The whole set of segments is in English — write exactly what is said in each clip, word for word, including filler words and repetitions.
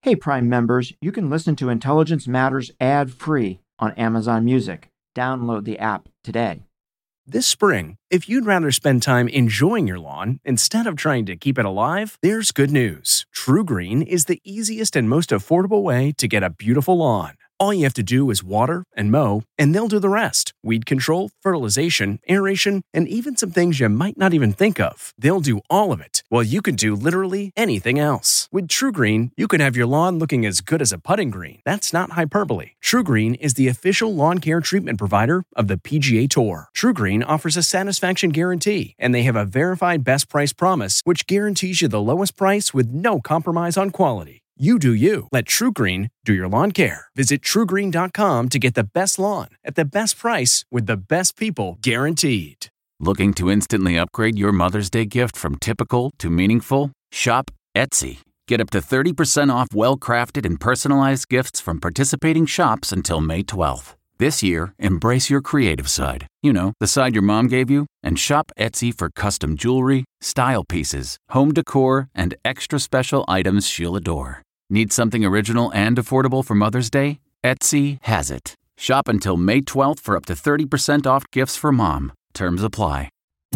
Hey, Prime members, you can listen to Intelligence Matters ad-free on Amazon Music. Download the app today. This spring, if you'd rather spend time enjoying your lawn instead of trying to keep it alive, there's good news. TruGreen is the easiest and most affordable way to get a beautiful lawn. All you have to do is water and mow, and they'll do the rest. Weed control, fertilization, aeration, and even some things you might not even think of. They'll do all of it, while you can do literally anything else. With TruGreen, you can have your lawn looking as good as a putting green. That's not hyperbole. TruGreen is the official lawn care treatment provider of the P G A Tour. TruGreen offers a satisfaction guarantee, and they have a verified best price promise, which guarantees you the lowest price with no compromise on quality. You do you. Let TruGreen do your lawn care. Visit True Green dot com to get the best lawn at the best price with the best people guaranteed. Looking to instantly upgrade your Mother's Day gift from typical to meaningful? Shop Etsy. Get up to thirty percent off well-crafted and personalized gifts from participating shops until May twelfth. This year, embrace your creative side. You know, the side your mom gave you. And shop Etsy for custom jewelry, style pieces, home decor, and extra special items she'll adore. Need something original and affordable for Mother's Day? Etsy has it. Shop until May twelfth for up to thirty percent off gifts for mom. Terms apply.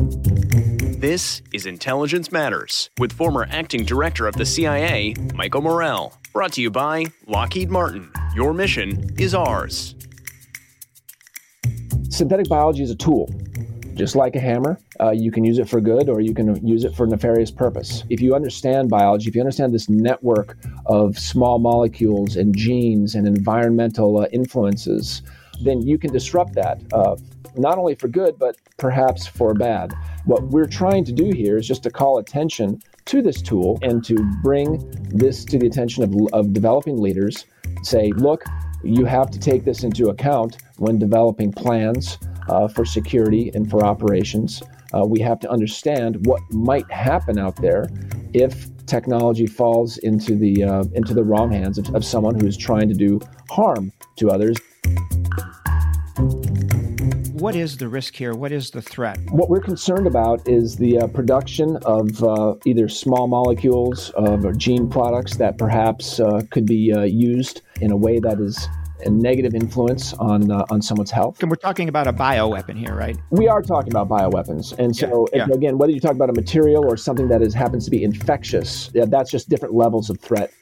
This is Intelligence Matters with former acting director of the C I A, Michael Morell. Brought to you by Lockheed Martin. Your mission is ours. Synthetic biology is a tool. Just like a hammer, uh, you can use it for good or you can use it for nefarious purpose. If you understand biology, if you understand this network of small molecules and genes and environmental uh, influences, then you can disrupt that, uh, not only for good, but perhaps for bad. What we're trying to do here is just to call attention to this tool and to bring this to the attention of, of developing leaders. Say, look, you have to take this into account when developing plans uh, for security and for operations. Uh, we have to understand what might happen out there if technology falls into the uh, into the wrong hands of, of someone who is trying to do harm to others. What is the risk here? What is the threat? What we're concerned about is the uh, production of uh, either small molecules uh, or gene products that perhaps uh, could be uh, used in a way that is a negative influence on uh, on someone's health. And we're talking about a bioweapon here, right? We are talking about bioweapons. And so, yeah, yeah. again, whether you talk about a material or something that is happens to be infectious, yeah, that's just different levels of threat.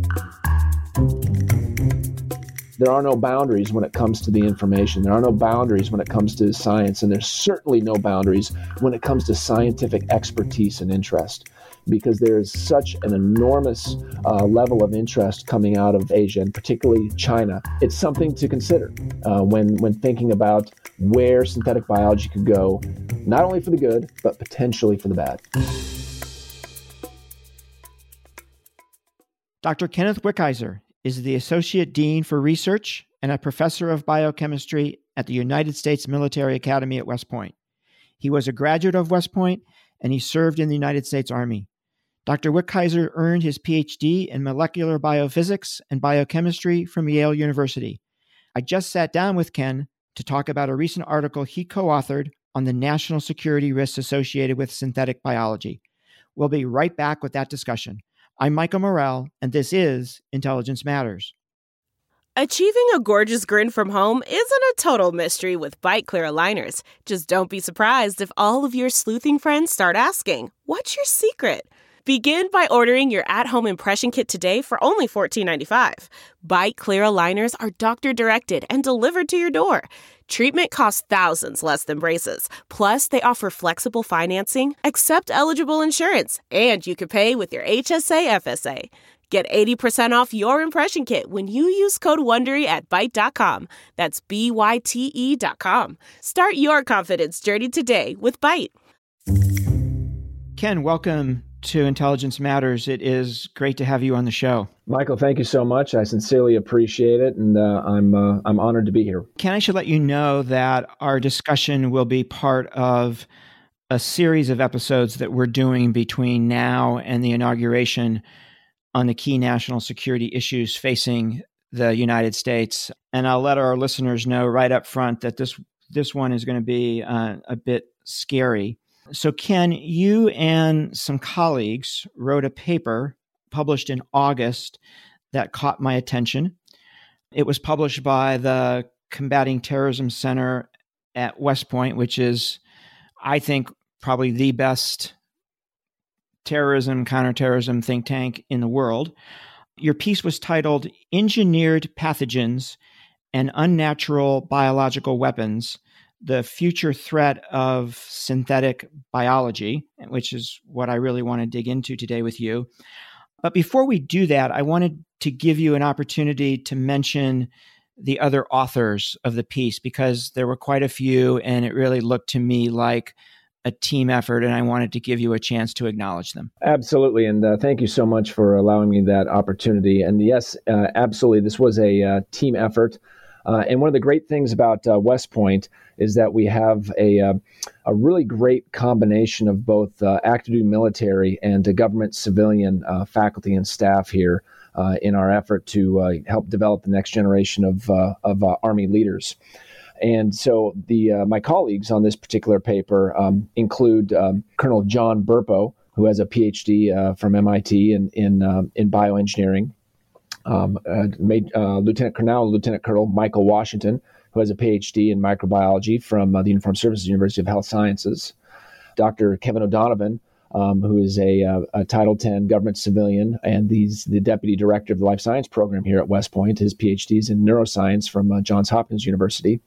There are no boundaries when it comes to the information. There are no boundaries when it comes to science, and there's certainly no boundaries when it comes to scientific expertise and interest, because there is such an enormous uh, level of interest coming out of Asia, and particularly China. It's something to consider uh, when, when thinking about where synthetic biology could go, not only for the good, but potentially for the bad. Doctor Kenneth Wickheiser is the Associate Dean for Research and a Professor of Biochemistry at the United States Military Academy at West Point. He was a graduate of West Point, and he served in the United States Army. Doctor Wickheiser earned his P H D in molecular biophysics and biochemistry from Yale University. I just sat down with Ken to talk about a recent article he co-authored on the national security risks associated with synthetic biology. We'll be right back with that discussion. I'm Michael Morell, and this is Intelligence Matters. Achieving a gorgeous grin from home isn't a total mystery with Byte Clear aligners. Just don't be surprised if all of your sleuthing friends start asking, what's your secret? Begin by ordering your at-home impression kit today for only fourteen ninety-five dollars. Byte Clear aligners are doctor-directed and delivered to your door. Treatment costs thousands less than braces. Plus, they offer flexible financing, accept eligible insurance, and you can pay with your H S A F S A. Get eighty percent off your impression kit when you use code WONDERY at byte dot com. That's B Y T E dot com. Start your confidence journey today with Byte. Ken, welcome to Intelligence Matters. It is great to have you on the show. Michael, thank you so much. I sincerely appreciate it, and uh, I'm uh, I'm honored to be here. Ken, I should let you know that our discussion will be part of a series of episodes that we're doing between now and the inauguration on the key national security issues facing the United States. And I'll let our listeners know right up front that this this one is going to be uh, a bit scary. So, Ken, you and some colleagues wrote a paper published in August that caught my attention. It was published by the Combating Terrorism Center at West Point, which is, I think, probably the best terrorism, counterterrorism think tank in the world. Your piece was titled Engineered Pathogens and Unnatural Biological Weapons, the Future Threat of Synthetic Biology, which is what I really want to dig into today with you. But before we do that, I wanted to give you an opportunity to mention the other authors of the piece, because there were quite a few, and it really looked to me like a team effort, and I wanted to give you a chance to acknowledge them. Absolutely, and uh, thank you so much for allowing me that opportunity. And yes, uh, absolutely, this was a uh, team effort. Uh, and one of the great things about uh, West Point is that we have a uh, a really great combination of both uh, active duty military and uh, government civilian uh, faculty and staff here uh, in our effort to uh, help develop the next generation of uh, of uh, Army leaders. And so the uh, my colleagues on this particular paper um, include um, Colonel John Burpo, who has a P H D uh, from M I T in in, um, in bioengineering. Um, uh, made, uh, Lieutenant Colonel, Lieutenant Colonel Michael Washington, who has a P H D in microbiology from uh, the Uniformed Services University of Health Sciences. Doctor Kevin O'Donovan, um, who is a, uh, a Title ten government civilian, and he's the Deputy Director of the Life Science Program here at West Point. His P H D is in neuroscience from uh, Johns Hopkins University.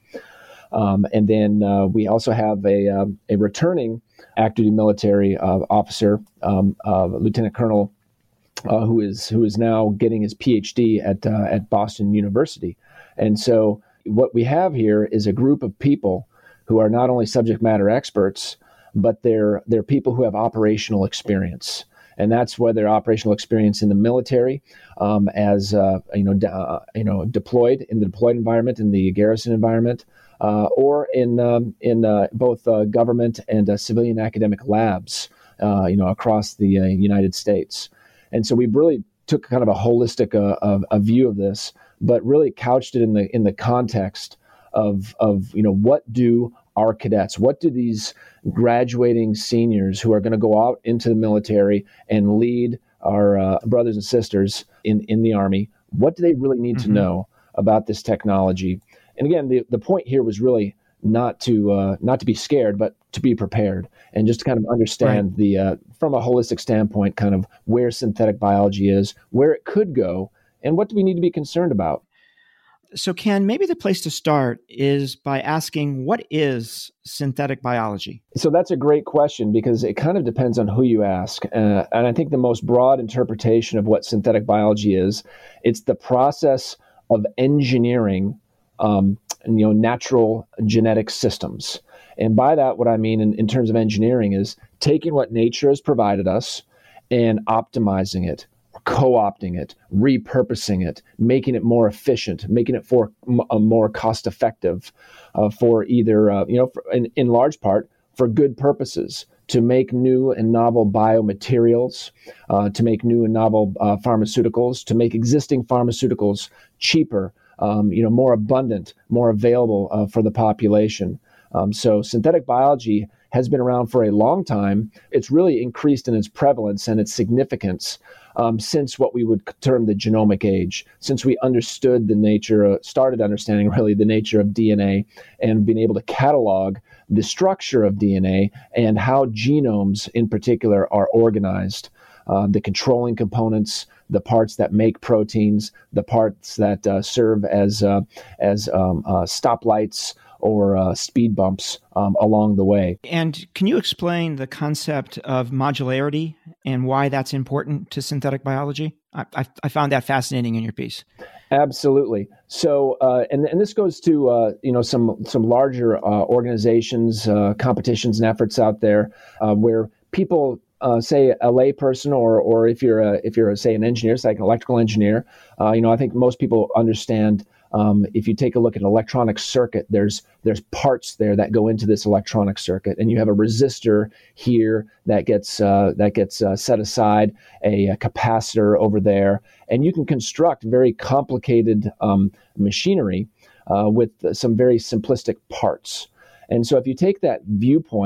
Um, and then uh, we also have a, uh, a returning active duty military uh, officer, um, uh, Lieutenant Colonel Uh, who is who is now getting his P H D at uh, at Boston University. And so what we have here is a group of people who are not only subject matter experts, but they're they're people who have operational experience. And that's whether operational experience in the military, um, as uh, you know, uh, you know, deployed in the deployed environment, in the garrison environment, uh, or in um, in uh, both uh, government and uh, civilian academic labs, uh, you know, across the uh, United States. And so we really took kind of a holistic uh, a, a view of this, but really couched it in the in the context of of you know, what do our cadets, what do these graduating seniors who are going to go out into the military and lead our uh, brothers and sisters in in the Army, what do they really need mm-hmm. to know about this technology? And again, the the point here was really not to uh, not to be scared, but to be prepared, and just to kind of understand right. the uh, from a holistic standpoint, kind of where synthetic biology is, where it could go, and what do we need to be concerned about. So, Ken, maybe the place to start is by asking, what is synthetic biology? So that's a great question, because it kind of depends on who you ask. Uh, and I think the most broad interpretation of what synthetic biology is, it's the process of engineering um, you know, natural genetic systems. And by that, what I mean in, in terms of engineering is taking what nature has provided us and optimizing it, co-opting it, repurposing it, making it more efficient, making it for uh, more cost-effective uh, for either, uh, you know, for, in, in large part, for good purposes, to make new and novel biomaterials, uh, to make new and novel uh, pharmaceuticals, to make existing pharmaceuticals cheaper, um, you know, more abundant, more available uh, for the population. Um, so synthetic biology has been around for a long time. It's really increased in its prevalence and its significance um, since what we would term the genomic age, since we understood the nature, uh, started understanding really the nature of D N A and being able to catalog the structure of D N A and how genomes in particular are organized, uh, the controlling components, the parts that make proteins, the parts that uh, serve as, uh, as um, uh, stoplights, or uh, speed bumps um, along the way. And can you explain the concept of modularity and why that's important to synthetic biology? I, I, I found that fascinating in your piece. Absolutely. So, uh, and and this goes to uh, you know some some larger uh, organizations, uh, competitions, and efforts out there uh, where people. Uh, say a layperson, or or if you're a, if you're a, say an engineer, say like an electrical engineer, uh, you know I think most people understand. Um, if you take a look at an electronic circuit, there's there's parts there that go into this electronic circuit, and you have a resistor here that gets uh, that gets uh, set aside, a, a capacitor over there, and you can construct very complicated um, machinery uh, with some very simplistic parts. And so, if you take that viewpoint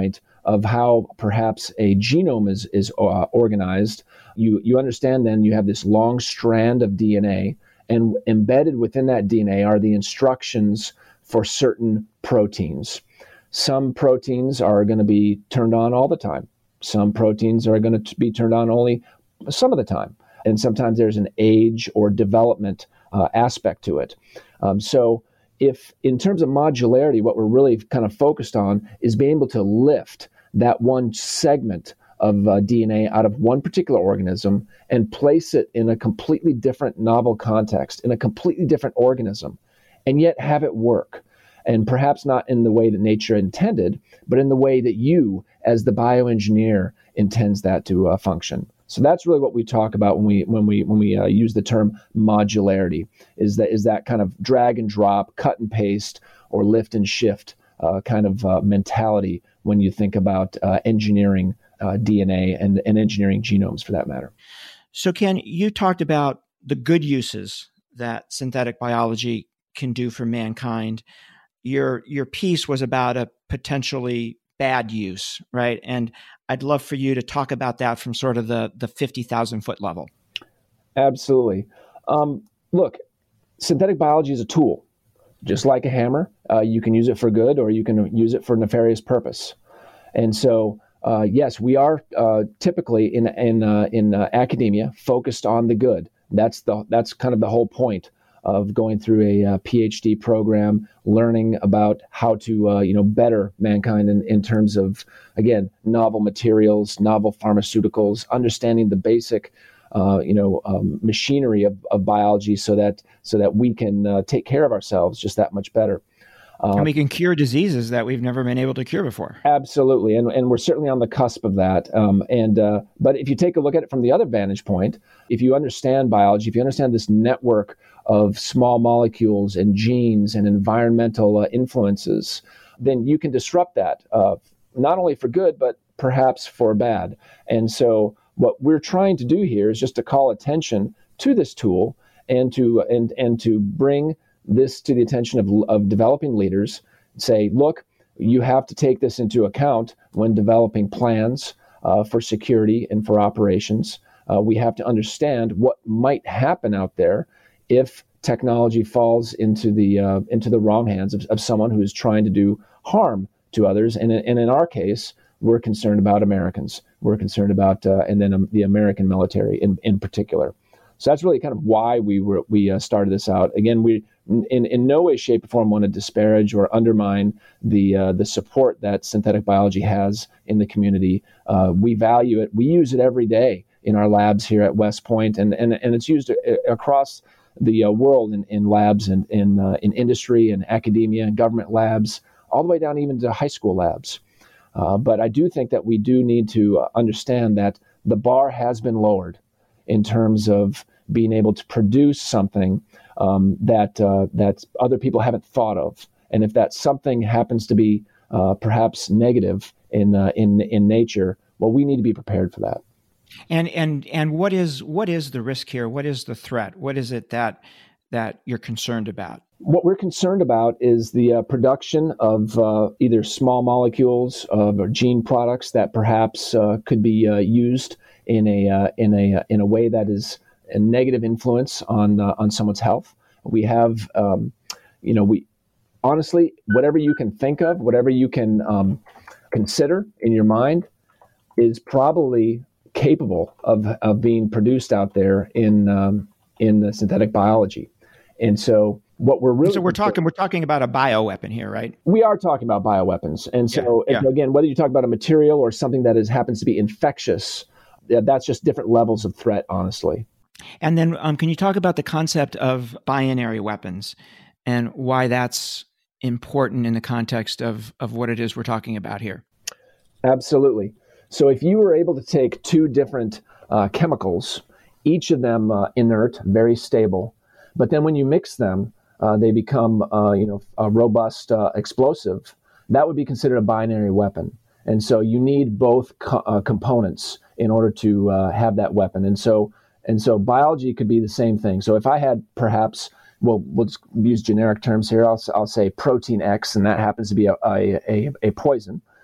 of how perhaps a genome is is uh, organized, you you understand then you have this long strand of D N A, and embedded within that D N A are the instructions for certain proteins. Some proteins are going to be turned on all the time. Some proteins are going to be turned on only some of the time. And sometimes there's an age or development uh, aspect to it. Um, so if in terms of modularity, what we're really kind of focused on is being able to lift that one segment of uh, D N A out of one particular organism and place it in a completely different novel context, in a completely different organism, and yet have it work. And perhaps not in the way that nature intended, but in the way that you, as the bioengineer, intends that to uh, function. So that's really what we talk about when we when we when we uh, use the term modularity. Is that is that kind of drag and drop, cut and paste, or lift and shift uh, kind of uh, mentality when you think about uh, engineering uh, D N A and, and engineering genomes, for that matter. So, Ken, you talked about the good uses that synthetic biology can do for mankind. Your your piece was about a potentially bad use, right? And I'd love for you to talk about that from sort of the, the fifty thousand foot level. Absolutely. Um, look, synthetic biology is a tool. Just like a hammer, uh, you can use it for good or you can use it for nefarious purpose. And so, uh, yes, we are uh, typically in in uh, in uh, academia focused on the good. That's the that's kind of the whole point of going through a uh, PhD program, learning about how to uh, you know better mankind in, in terms of, again, novel materials, novel pharmaceuticals, understanding the basic uh, you know um, machinery of, of biology, so that so that we can uh, take care of ourselves just that much better. Uh, and we can cure diseases that we've never been able to cure before. Absolutely, and and we're certainly on the cusp of that. Um, and uh, but if you take a look at it from the other vantage point, if you understand biology, if you understand this network of small molecules and genes and environmental uh, influences, then you can disrupt that, uh, not only for good, but perhaps for bad. And so what we're trying to do here is just to call attention to this tool and to and and to bring this to the attention of, of developing leaders. Say, look, you have to take this into account when developing plans uh, for security and for operations. Uh, we have to understand what might happen out there if technology falls into the uh, into the wrong hands of, of someone who is trying to do harm to others. And, and in our case, we're concerned about Americans. We're concerned about, uh, and then um, the American military in, in particular. So that's really kind of why we were we uh, started this out. Again, we in in no way, shape, or form want to disparage or undermine the uh, the support that synthetic biology has in the community. Uh, we value it. We use it every day in our labs here at West Point, and and and it's used across the uh, world in, in labs and in uh, in industry and academia and government labs, all the way down even to high school labs. Uh, but I do think that we do need to uh, understand that the bar has been lowered in terms of being able to produce something um, that uh, that other people haven't thought of, and if that something happens to be uh, perhaps negative in uh, in in nature, well, we need to be prepared for that. And and and what is what is the risk here? What is the threat? What is it that that you're concerned about? What we're concerned about is the uh, production of uh, either small molecules uh, or gene products that perhaps uh, could be uh, used in a uh, in a in a way that is a negative influence on uh, on someone's health. We have, um, you know, we honestly, whatever you can think of, whatever you can um, consider in your mind, is probably capable of of being produced out there in um, in the synthetic biology. And so what we're really so we're talking we're talking about a bioweapon here, right? We are talking about bioweapons. And so yeah, yeah. again, whether you talk about a material or something that is happens to be infectious, that's just different levels of threat, honestly. And then um, can you talk about the concept of binary weapons and why that's important in the context of of what it is we're talking about here? Absolutely. So if you were able to take two different uh, chemicals, each of them uh, inert, very stable, but then when you mix them, uh, they become uh, you know a robust uh, explosive, that would be considered a binary weapon. And so you need both co- uh, components in order to uh, have that weapon. And so and so biology could be the same thing. So if I had perhaps, well, let's use generic terms here. I'll I'll say protein X, and that happens to be a a, a, a poison.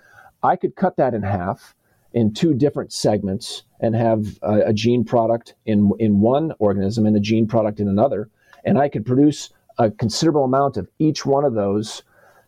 I could cut that in half in two different segments and have a, a gene product in, in one organism and a gene product in another. And I could produce a considerable amount of each one of those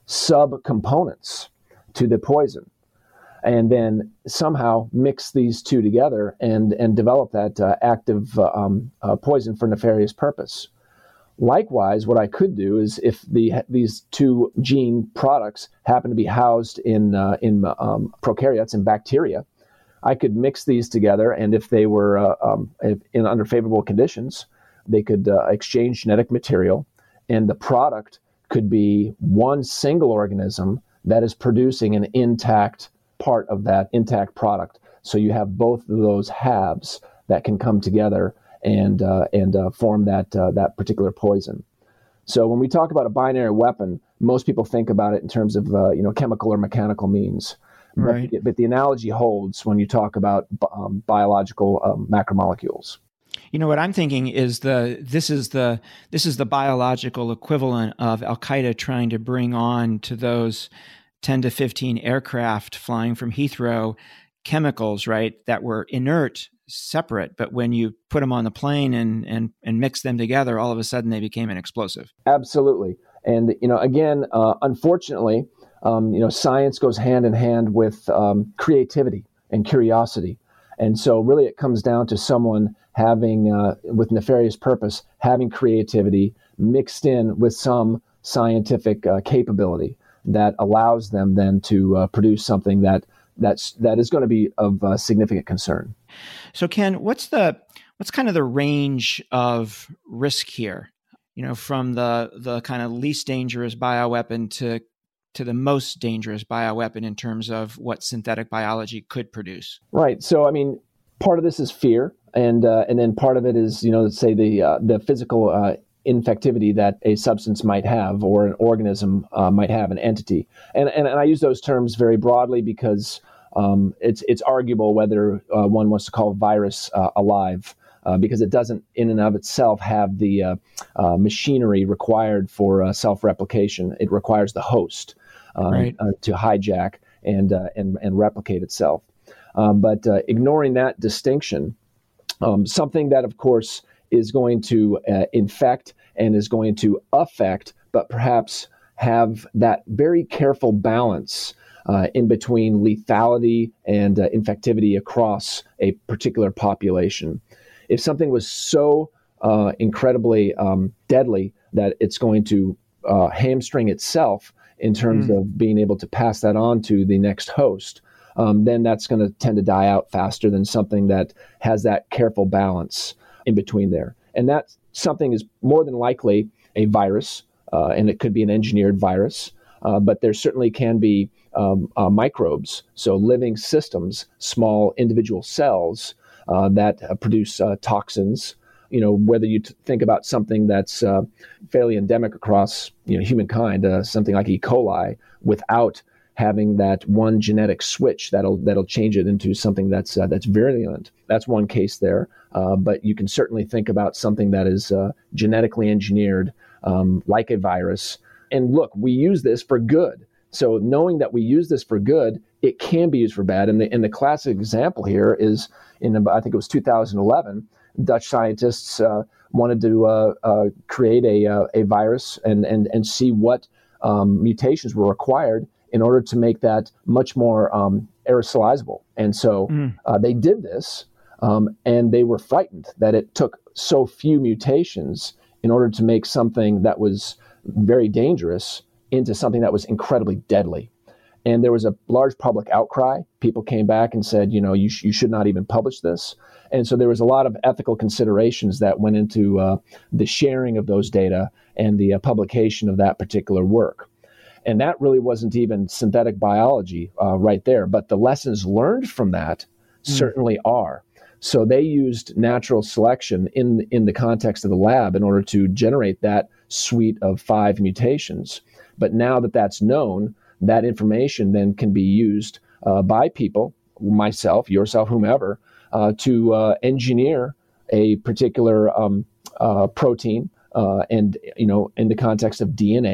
subcomponents to the poison, and then somehow mix these two together and, and develop that uh, active uh, um, uh, poison for nefarious purpose. Likewise, what I could do is if the these two gene products happen to be housed in uh, in um, prokaryotes and bacteria, I could mix these together, and if they were uh, um, if in under favorable conditions, they could uh, exchange genetic material, and the product could be one single organism that is producing an intact part of that intact product. So you have both of those halves that can come together and uh, and uh, form that uh, that particular poison. So when we talk about a binary weapon, most people think about it in terms of uh, you know chemical or mechanical means. Right. But, but the analogy holds when you talk about um, biological um, macromolecules. You know what I'm thinking is the this is the this is the biological equivalent of Al Qaeda trying to bring on to those ten to fifteen aircraft flying from Heathrow chemicals, right, that were inert, separate, but when you put them on the plane and and and mix them together, all of a sudden they became an explosive. Absolutely. And you know, again, uh, unfortunately, um, you know, science goes hand in hand with um, creativity and curiosity, and so really it comes down to someone having, uh, with nefarious purpose, having creativity mixed in with some scientific uh, capability that allows them then to uh, produce something that that's that is going to be of uh, significant concern. So, Ken, what's the what's kind of the range of risk here? You know, from the the kind of least dangerous bioweapon to to the most dangerous bioweapon in terms of what synthetic biology could produce. Right. So, I mean, part of this is fear, and uh, and then part of it is, you know, say the uh, the physical uh, infectivity that a substance might have, or an organism uh, might have, an entity. And, and and I use those terms very broadly because um, it's it's arguable whether uh, one wants to call a virus uh, alive, uh, because it doesn't in and of itself have the uh, uh, machinery required for uh, self-replication. It requires the host uh, right. uh, to hijack and uh, and and replicate itself. Um, but uh, ignoring that distinction, um, something that, of course, is going to uh, infect and is going to affect, but perhaps have that very careful balance uh, in between lethality and uh, infectivity across a particular population. If something was so uh, incredibly um, deadly that it's going to uh, hamstring itself in terms mm. of being able to pass that on to the next host, um, then that's going to tend to die out faster than something that has that careful balance in between there. And that something is more than likely a virus, uh, and it could be an engineered virus, uh, but there certainly can be um, uh, microbes, so living systems, small individual cells uh, that uh, produce uh, toxins. You know, whether you t- think about something that's uh, fairly endemic across you know humankind, uh, something like E. coli, without having that one genetic switch that'll that'll change it into something that's uh, that's virulent. That's one case there. Uh, but you can certainly think about something that is uh, genetically engineered, um, like a virus. And look, we use this for good. So knowing that we use this for good, it can be used for bad. And the, and the classic example here is in, I think it was two thousand eleven, Dutch scientists uh, wanted to uh, uh, create a uh, a virus and and and see what um, mutations were required in order to make that much more um, aerosolizable. And so mm. uh, they did this, um, and they were frightened that it took so few mutations in order to make something that was very dangerous into something that was incredibly deadly. And there was a large public outcry. People came back and said, you know, you, sh- you should not even publish this. And so there was a lot of ethical considerations that went into uh, the sharing of those data and the uh, publication of that particular work. And that really wasn't even synthetic biology uh, right there. But the lessons learned from that mm. certainly are. So they used natural selection in, in the context of the lab in order to generate that suite of five mutations. But now that that's known, that information then can be used uh, by people, myself, yourself, whomever, uh, to uh, engineer a particular um, uh, protein, uh, and you know, in the context of D N A,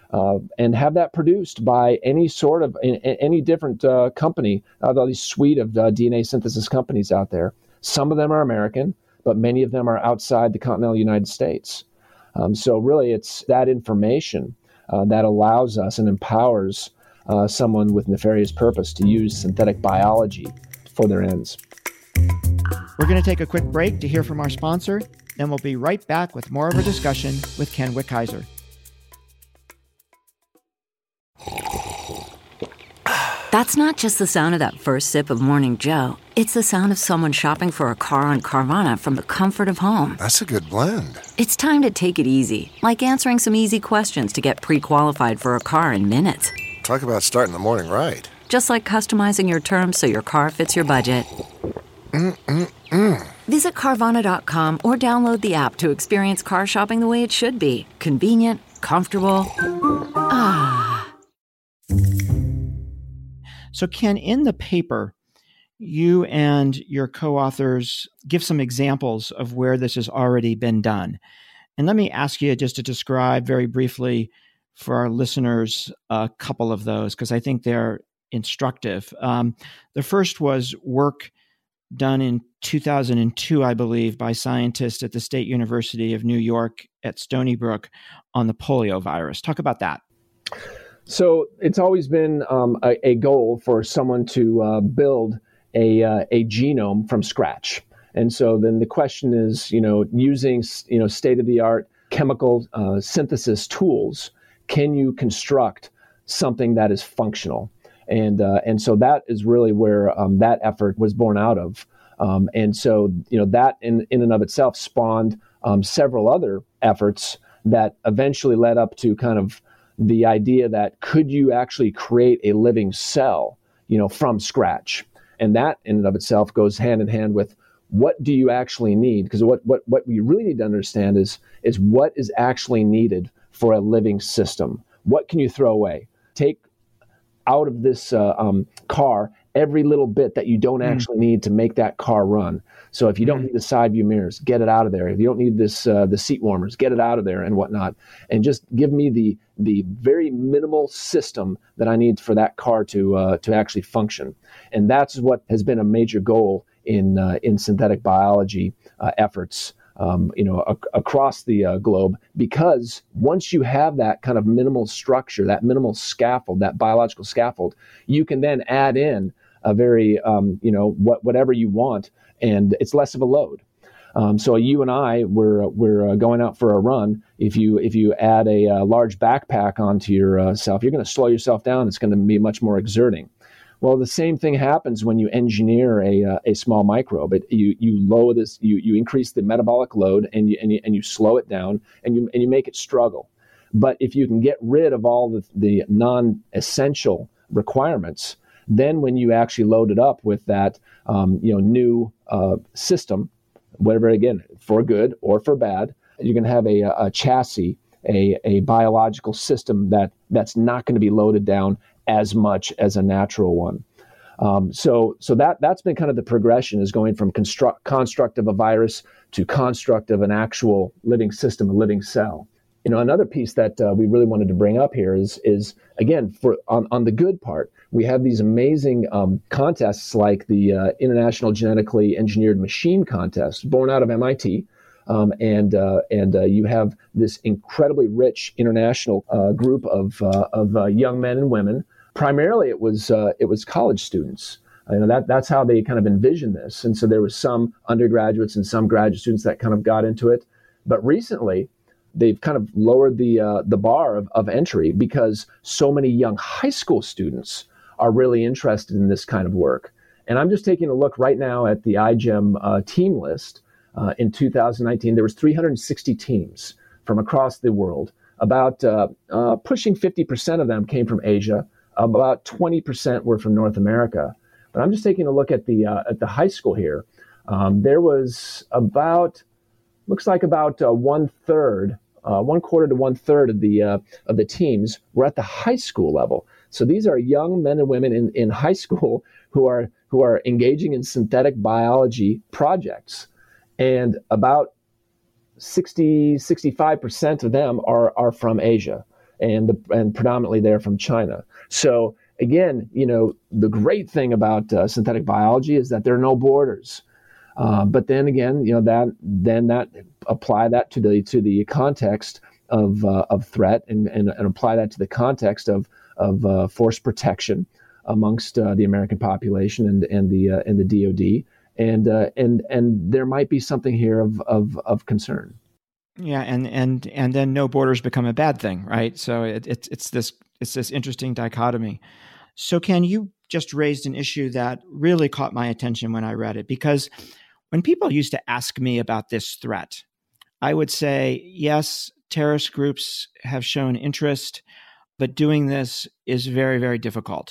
uh, and have that produced by any sort of, in, in any different uh, company, uh, these suite of uh, D N A synthesis companies out there. Some of them are American, but many of them are outside the continental United States. Um, so really, it's that information uh, that allows us and empowers uh, someone with nefarious purpose to use synthetic biology for their ends. We're going to take a quick break to hear from our sponsor, then we'll be right back with more of our discussion with Ken Wickheiser. That's not just the sound of that first sip of Morning Joe. It's the sound of someone shopping for a car on Carvana from the comfort of home. That's a good blend. It's time to take it easy, like answering some easy questions to get pre-qualified for a car in minutes. Talk about starting the morning right. Just like customizing your terms so your car fits your budget. Mm-mm-mm. Visit Carvana dot com or download the app to experience car shopping the way it should be. Convenient, comfortable. Ah. So Ken, in the paper, you and your co-authors give some examples of where this has already been done. And let me ask you just to describe very briefly for our listeners a couple of those, because I think they're instructive. Um, the first was work done in two thousand two, I believe, by scientists at the State University of New York at Stony Brook on the polio virus. Talk about that. So it's always been um, a, a goal for someone to uh, build a, uh, a genome from scratch. And so then the question is, you know, using, you know, state-of-the-art chemical uh, synthesis tools, can you construct something that is functional? And uh, and so that is really where um, that effort was born out of. Um, and so, you know, that in, in and of itself spawned um, several other efforts that eventually led up to kind of the idea that could you actually create a living cell, you know, from scratch? And that in and of itself goes hand in hand with what do you actually need? Because what, what, what we really need to understand is, is what is actually needed for a living system. What can you throw away? Take out of this uh, um, car every little bit that you don't mm. actually need to make that car run. So if you don't mm. need the side view mirrors, get it out of there. If you don't need this uh, the seat warmers, get it out of there and whatnot. And just give me the the very minimal system that I need for that car to uh, to actually function. And that's what has been a major goal in uh, in synthetic biology uh, efforts. Um, you know, ac- across the uh, globe, because once you have that kind of minimal structure, that minimal scaffold, that biological scaffold, you can then add in a very, um, you know, what whatever you want, and it's less of a load. Um, so you and I, we're we're uh, going out for a run. If you if you add a, a large backpack onto yourself, you're going to slow yourself down. It's going to be much more exerting. Well, the same thing happens when you engineer a uh, a small microbe. It, you you lower this, you you increase the metabolic load, and you and you and you slow it down, and you and you make it struggle. But if you can get rid of all the the non-essential requirements, then when you actually load it up with that um, you know new uh, system, whatever, again, for good or for bad, you can have a, a chassis, a a biological system that that's not going to be loaded down as much as a natural one. Um, so so that, that's been kind of the progression, is going from construct, construct of a virus to construct of an actual living system, a living cell. You know, another piece that uh, we really wanted to bring up here is, is again, for on, on the good part, we have these amazing um, contests like the uh, International Genetically Engineered Machine Contest, born out of M I T. Um, and uh, and uh, you have this incredibly rich international uh, group of uh, of uh, young men and women. Primarily, it was uh, it was college students. You know, that that's how they kind of envisioned this. And so there was some undergraduates and some graduate students that kind of got into it. But recently, they've kind of lowered the uh, the bar of, of entry, because so many young high school students are really interested in this kind of work. And I'm just taking a look right now at the iGEM uh, team list. Uh, in two thousand nineteen, there was three hundred sixty teams from across the world. About uh, uh, pushing fifty percent of them came from Asia. About twenty percent were from North America. But I'm just taking a look at the uh, at the high school here. Um, there was about, looks like about uh, one third, uh, one quarter to one third of the uh, of the teams were at the high school level. So these are young men and women in, in high school who are who are engaging in synthetic biology projects. And about sixty, sixty-five percent of them are, are from Asia. and the, and predominantly they're from China. So again, you know, the great thing about uh, synthetic biology is that there are no borders. Uh, but then again, you know, that then that apply that to the to the context of uh, of threat, and, and and apply that to the context of of uh, force protection amongst uh, the American population and and the uh, and the D O D, and uh, and and there might be something here of of of concern. Yeah, and and and then no borders become a bad thing, right? So it, it it's this it's this interesting dichotomy. So Ken, you just raised an issue that really caught my attention when I read it, because when people used to ask me about this threat, I would say, yes, terrorist groups have shown interest, but doing this is very, very difficult.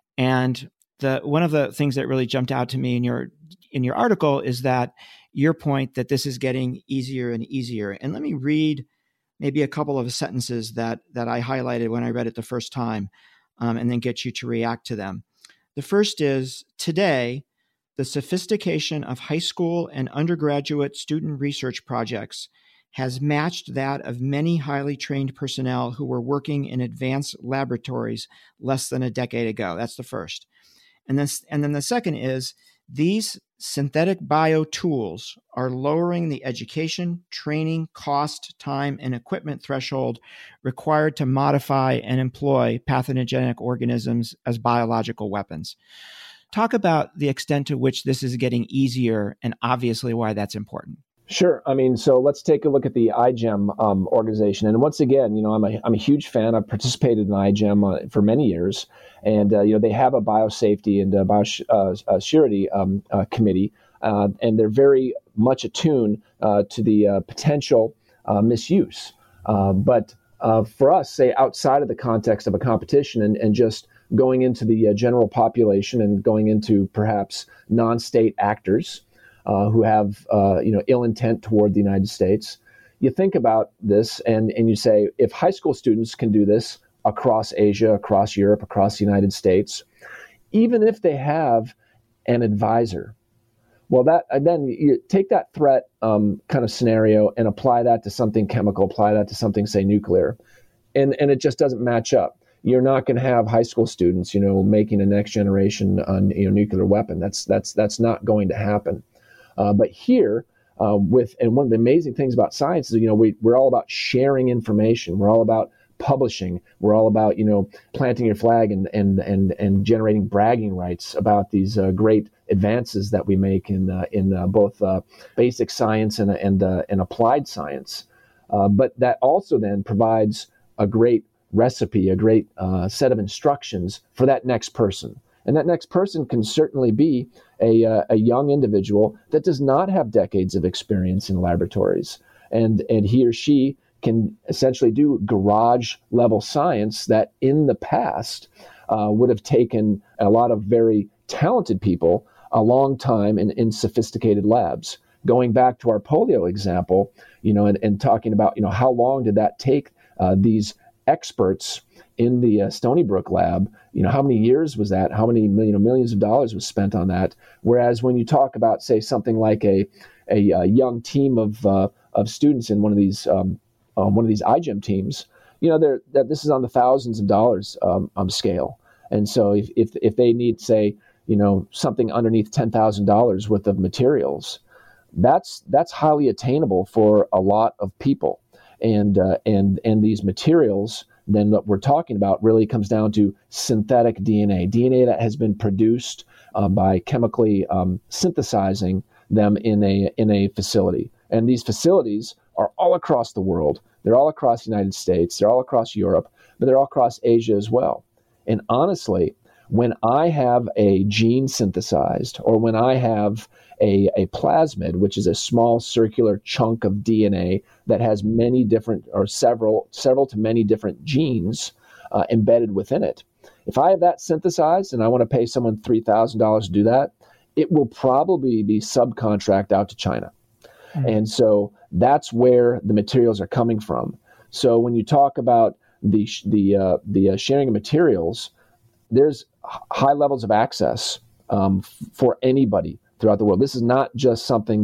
And the one of the things that really jumped out to me in your in your article is that your point that this is getting easier and easier. And let me read maybe a couple of sentences that that I highlighted when I read it the first time, um, and then get you to react to them. The first is, today, the sophistication of high school and undergraduate student research projects has matched that of many highly trained personnel who were working in advanced laboratories less than a decade ago. That's the first. And then, and then the second is, these synthetic bio tools are lowering the education, training, cost, time, and equipment threshold required to modify and employ pathogenic organisms as biological weapons. Talk about the extent to which this is getting easier and obviously why that's important. Sure. I mean, so let's take a look at the I G E M um, organization. And once again, you know, I'm a, I'm a huge fan. I've participated in I G E M uh, for many years. And, uh, you know, they have a biosafety and uh, biosecurity um, uh, committee, uh, and they're very much attuned uh, to the uh, potential uh, misuse. Uh, but uh, for us, say, outside of the context of a competition and, and just going into the uh, general population and going into perhaps non-state actors, Uh, who have uh, you know ill intent toward the United States, you think about this and, and you say, if high school students can do this across Asia, across Europe, across the United States, even if they have an advisor, well, that and then you take that threat um, kind of scenario and apply that to something chemical, apply that to something, say, nuclear, and and it just doesn't match up. You're not going to have high school students, you know, making a next generation uh, you know, nuclear weapon. That's that's that's not going to happen. Uh, but here, uh, with and one of the amazing things about science is, you know, we, we're all about sharing information. We're all about publishing. We're all about, you know, planting your flag and and and and generating bragging rights about these uh, great advances that we make in uh, in uh, both uh, basic science and and uh, and applied science. Uh, but that also then provides a great recipe, a great uh, set of instructions for that next person. And that next person can certainly be a, uh, a young individual that does not have decades of experience in laboratories. And, and he or she can essentially do garage level science that in the past uh, would have taken a lot of very talented people a long time in, in sophisticated labs. Going back to our polio example, you know, and, and talking about, you know, how long did that take uh, these experts in the uh, Stony Brook lab, you know, how many years was that? How many you know, millions of dollars was spent on that? Whereas when you talk about, say, something like a a, a young team of uh, of students in one of these um, um, one of these I G E M teams, you know, they're, that this is on the thousands of dollars um, um, scale. And so if, if if they need, say, you know, something underneath ten thousand dollars worth of materials, that's that's highly attainable for a lot of people. And uh, and and these materials, then what we're talking about really comes down to synthetic D N A, D N A that has been produced uh, by chemically um, synthesizing them in a in a facility. And these facilities are all across the world. They're all across the United States. They're all across Europe, but they're all across Asia as well. And honestly, when I have a gene synthesized, or when I have a, a plasmid, which is a small circular chunk of D N A that has many different, or several, several to many different genes uh, embedded within it, if I have that synthesized and I want to pay someone three thousand dollars to do that, it will probably be subcontract out to China. Mm-hmm. And so that's where the materials are coming from. So when you talk about the the uh, the uh, sharing of materials, there's high levels of access um, f- for anybody throughout the world. This is not just something that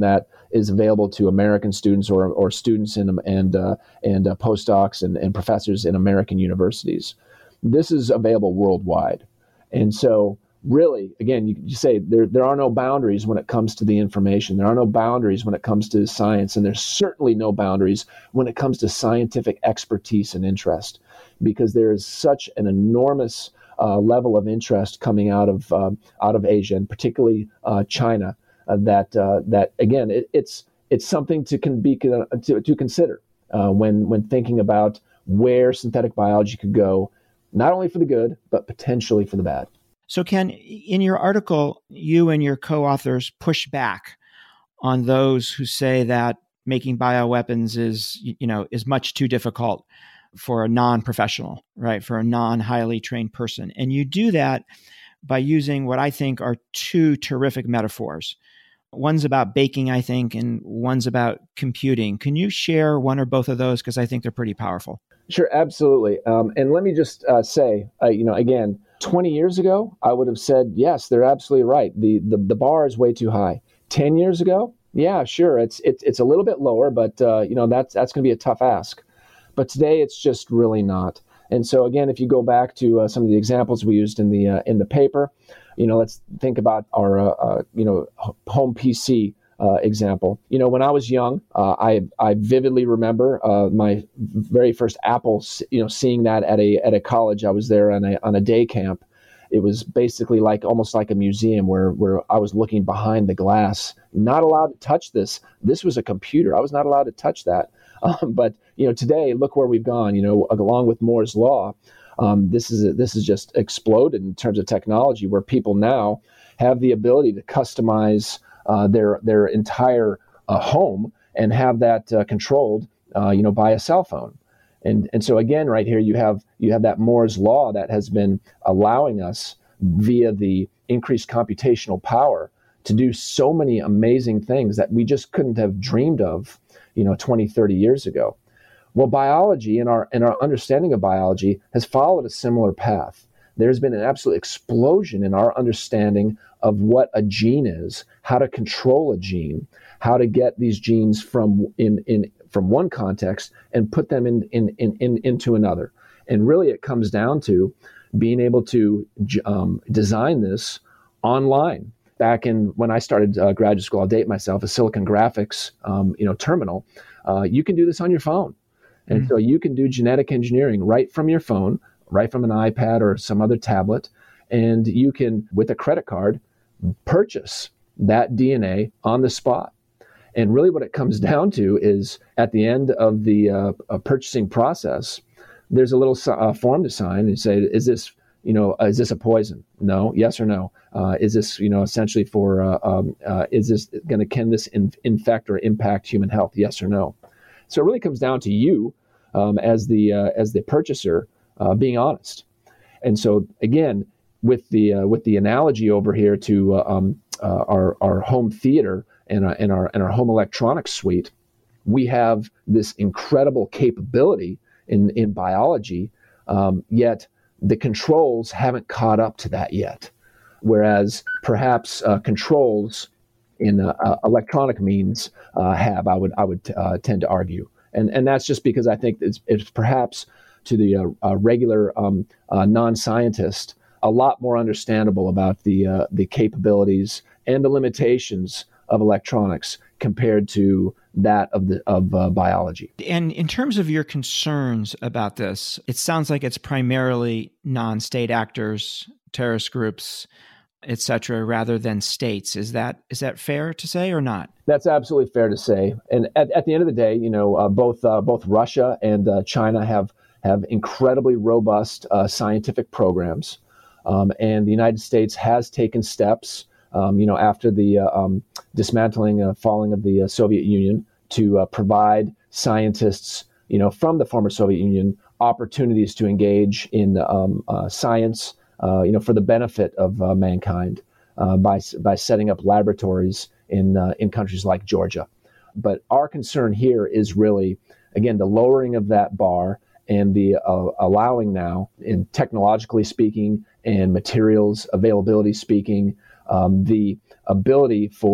is available to American students or or students in, and uh, and uh, postdocs and, and professors in American universities. This is available worldwide, and so really, again, you, you say there there are no boundaries when it comes to the information. There are no boundaries when it comes to science, and there's certainly no boundaries when it comes to scientific expertise and interest, because there is such an enormous uh, level of interest coming out of uh, out of Asia, and particularly uh, China. Uh, that uh, that again, it, it's it's something to can be uh, to, to consider uh, when when thinking about where synthetic biology could go, not only for the good but potentially for the bad. So, Ken, in your article, you and your co-authors push back on those who say that making bioweapons is, you know, is much too difficult for a non-professional, right? For a non-highly trained person, and you do that by using what I think are two terrific metaphors. One's about baking, I think, and one's about computing. Can you share one or both of those? Because I think they're pretty powerful. Sure, absolutely. Um, and let me just uh, say, uh, you know, again, twenty years ago, I would have said, yes, they're absolutely right. The, the the bar is way too high. ten years ago, yeah, sure, it's it's it's a little bit lower, but uh, you know that's that's going to be a tough ask. But today, it's just really not. And so again, if you go back to uh, some of the examples we used in the uh, in the paper, you know, let's think about our uh, uh, you know home P C uh, example. You know, when I was young, uh, I I vividly remember uh, my very first Apple. You know, seeing that at a at a college, I was there on a on a day camp. It was basically like almost like a museum where where I was looking behind the glass, not allowed to touch this. This was a computer. I was not allowed to touch that. Um, but you know, today, look where we've gone. You know, along with Moore's law, um, this is a, this is just exploded in terms of technology, where people now have the ability to customize uh, their their entire uh, home and have that uh, controlled, uh, you know, by a cell phone. And and so again, right here, you have you have that Moore's law that has been allowing us via the increased computational power to do so many amazing things that we just couldn't have dreamed of, you know, twenty, thirty years ago. Well, biology and our and our understanding of biology has followed a similar path. There's been an absolute explosion in our understanding of what a gene is, how to control a gene, how to get these genes from in in from one context and put them in in, in, in into another. And really, it comes down to being able to um, design this online. Back in when I started uh, graduate school, I'll date myself, a Silicon Graphics, um, you know, terminal. Uh, you can do this on your phone, and mm-hmm. so you can do genetic engineering right from your phone, right from an iPad or some other tablet, and you can, with a credit card, purchase that D N A on the spot. And really, what it comes down to is at the end of the uh, uh, purchasing process, there's a little uh, form to sign and say, "Is this?" You know, uh, is this a poison? No. Yes or no? Uh, is this, you know, essentially for, uh, um, uh, is this going to, can this in, infect or impact human health? Yes or no? So it really comes down to you um, as the uh, as the purchaser uh, being honest. And so again, with the uh, with the analogy over here to uh, um, uh, our our home theater and our, and our and our home electronics suite, we have this incredible capability in in biology, um, yet the controls haven't caught up to that yet, whereas perhaps uh, controls in uh, uh, electronic means uh, have. I would I would uh, tend to argue, and and that's just because I think it's, it's perhaps to the uh, uh, regular um, uh, non-scientist a lot more understandable about the uh, the capabilities and the limitations of electronics compared to that of the of uh, biology. And in terms of your concerns about this, it sounds like it's primarily non-state actors, terrorist groups, et cetera, rather than states. Is that is that fair to say or not? That's absolutely fair to say. And at, at the end of the day, you know, uh, both uh, both Russia and uh, China have have incredibly robust uh, scientific programs, um, and the United States has taken steps. Um, you know, after the uh, um, dismantling, uh, falling of the uh, Soviet Union, to uh, provide scientists, you know, from the former Soviet Union opportunities to engage in um, uh, science, uh, you know, for the benefit of uh, mankind uh, by by setting up laboratories in uh, in countries like Georgia. But our concern here is really, again, the lowering of that bar and the uh, allowing now, in technologically speaking and materials availability speaking, Um, the ability for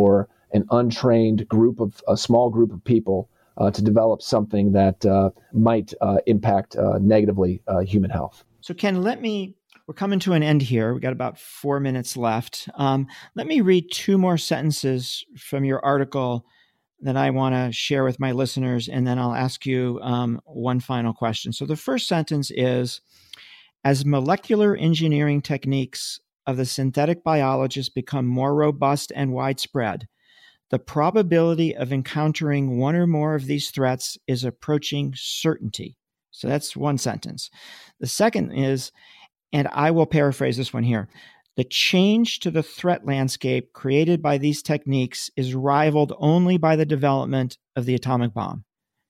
an untrained group of a small group of people uh, to develop something that uh, might uh, impact uh, negatively uh, human health. So Ken, let me, we're coming to an end here. We got about four minutes left. Um, let me read two more sentences from your article that I want to share with my listeners, and then I'll ask you um, one final question. So the first sentence is, as molecular engineering techniques of the synthetic biologists become more robust and widespread, the probability of encountering one or more of these threats is approaching certainty. So that's one sentence. The second is, and I will paraphrase this one here, the change to the threat landscape created by these techniques is rivaled only by the development of the atomic bomb.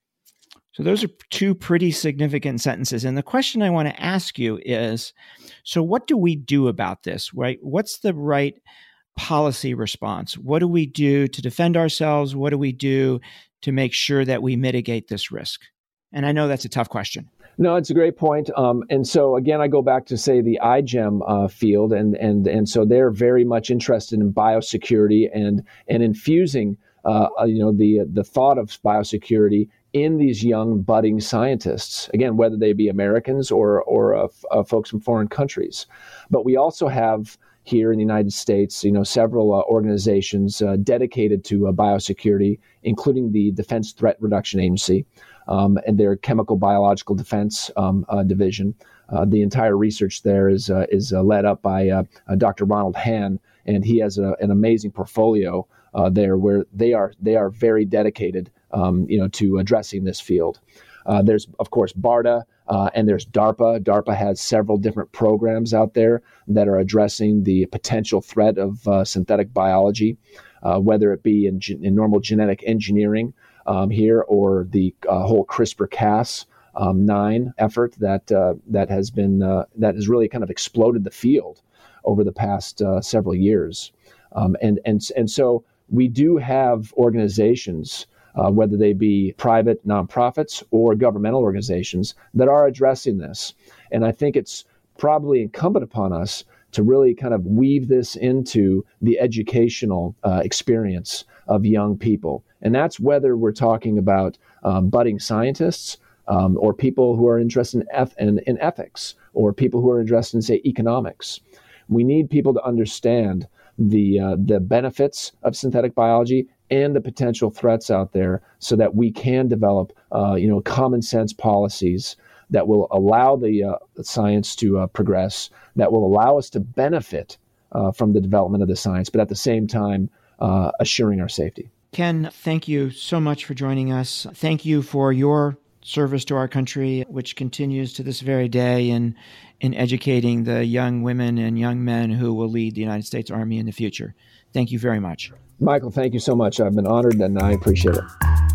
So those are two pretty significant sentences. And the question I want to ask you is, so what do we do about this, right? What's the right policy response? What do we do to defend ourselves? What do we do to make sure that we mitigate this risk? And I know that's a tough question. No, it's a great point. Um, and so, again, I go back to, say, the I GEM uh, field. And, and, and so they're very much interested in biosecurity and, and infusing, uh, you know, the, the thought of biosecurity in these young budding scientists, again, whether they be Americans or, or uh, f- uh, folks from foreign countries. But we also have here in the United States, you know, several uh, organizations uh, dedicated to uh, biosecurity, including the Defense Threat Reduction Agency um, and their Chemical Biological Defense um, uh, Division. Uh, the entire research there is uh, is uh, led up by uh, uh, Doctor Ronald Hahn, and he has a, an amazing portfolio uh, there where they are they are very dedicated, um, you know, to addressing this field. Uh, there's, of course, BARDA, uh, and there's DARPA. DARPA has several different programs out there that are addressing the potential threat of uh, synthetic biology, uh, whether it be in, in normal genetic engineering um, here or the uh, whole CRISPR Cas um, nine effort that uh, that has been uh, that has really kind of exploded the field over the past uh, several years, um, and and and so we do have organizations. Uh, whether they be private nonprofits or governmental organizations that are addressing this. And I think it's probably incumbent upon us to really kind of weave this into the educational uh, experience of young people. And that's whether we're talking about um, budding scientists um, or people who are interested in, eth- in, in ethics or people who are interested in, say, economics. We need people to understand the uh, the benefits of synthetic biology and the potential threats out there so that we can develop, uh, you know, common sense policies that will allow the uh, science to uh, progress, that will allow us to benefit uh, from the development of the science, but at the same time, uh, assuring our safety. Ken, thank you so much for joining us. Thank you for your service to our country, which continues to this very day in, in educating the young women and young men who will lead the United States Army in the future. Thank you very much. Michael, thank you so much. I've been honored and I appreciate it.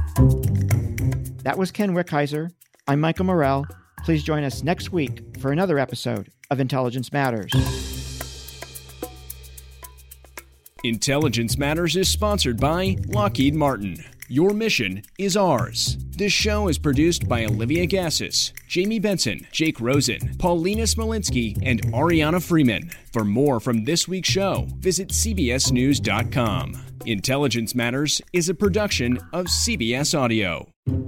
That was Ken Wickheiser. I'm Michael Morell. Please join us next week for another episode of Intelligence Matters. Intelligence Matters is sponsored by Lockheed Martin. Your mission is ours. This show is produced by Olivia Gassis, Jamie Benson, Jake Rosen, Paulina Smolinski, and Ariana Freeman. For more from this week's show, visit C B S news dot com. Intelligence Matters is a production of C B S Audio.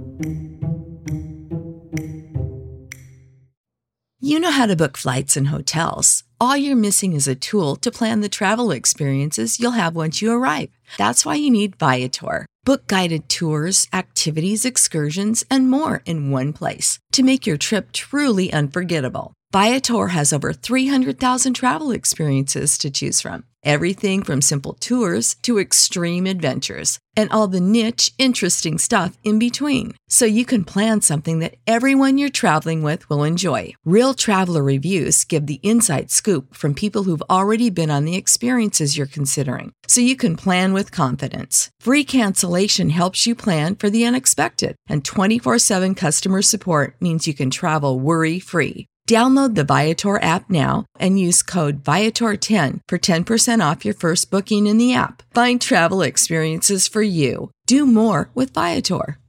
You know how to book flights and hotels. All you're missing is a tool to plan the travel experiences you'll have once you arrive. That's why you need Viator. Book guided tours, activities, excursions, and more in one place to make your trip truly unforgettable. Viator has over three hundred thousand travel experiences to choose from. Everything from simple tours to extreme adventures and all the niche, interesting stuff in between. So you can plan something that everyone you're traveling with will enjoy. Real traveler reviews give the inside scoop from people who've already been on the experiences you're considering. So you can plan with confidence. Free cancellation helps you plan for the unexpected. And twenty-four seven customer support means you can travel worry-free. Download the Viator app now and use code Viator ten for ten percent off your first booking in the app. Find travel experiences for you. Do more with Viator.